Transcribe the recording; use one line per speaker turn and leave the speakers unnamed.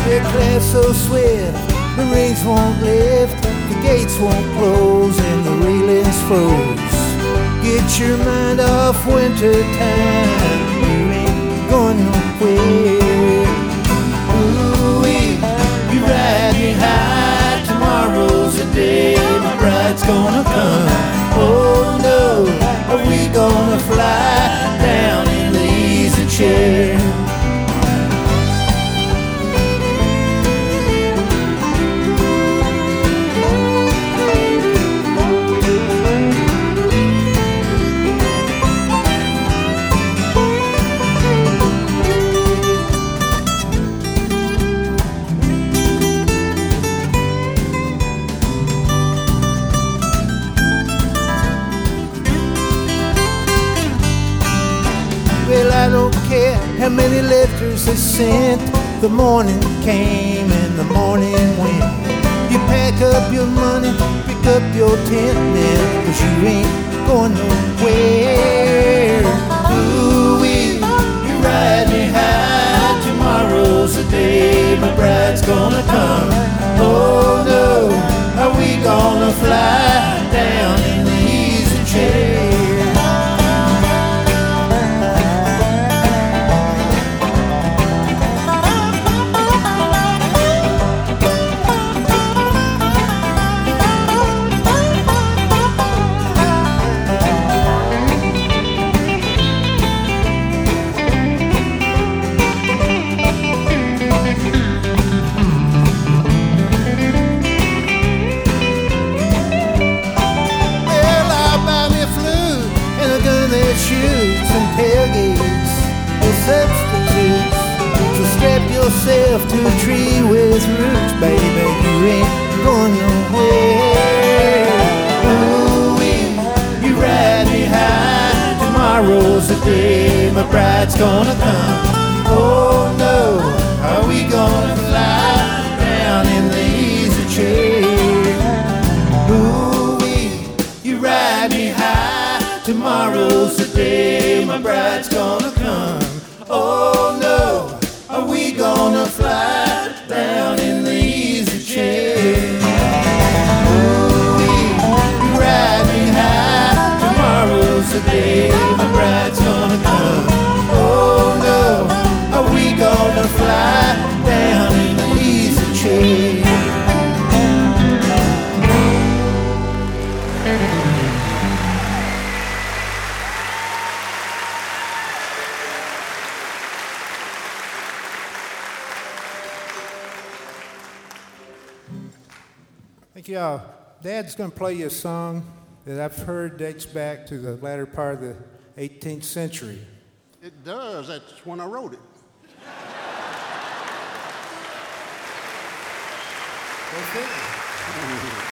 Aircraft so swift, the rings won't lift, the gates won't close, and the railings froze. Get your mind off winter time, you ain't going nowhere. Ooh-wee, you ride me high, tomorrow's the day my bride's gonna come. Oh no, are we gonna fly down in the easy chair? Well, I don't care how many letters they sent. The morning came and the morning went. You pack up your money, pick up your tent now, 'cause you ain't going nowhere. Ooh-wee, you ride me high, tomorrow's the day my bride's gonna come. Oh no, are we gonna fly down in the easy chair? Shoots and tailgates and substitutes. So strap yourself to a tree with roots, baby, you ain't going nowhere. Ooh-wee, you ride me high, tomorrow's the day my bride's gonna come. Oh no, are we gonna fly down in the easy chair? Ooh-wee, you ride me high, tomorrow's the day my bride's gonna come. Oh no, are we gonna fly down in the easy chair? Ooh-wee, you ride me high, tomorrow's the day my bride's gonna come. Oh no, are we gonna fly down in the easy chair? Thank you all. Dad's going to play you a song that I've heard dates back to the latter part of the 18th century.
It does. That's when I wrote it.
Go figure.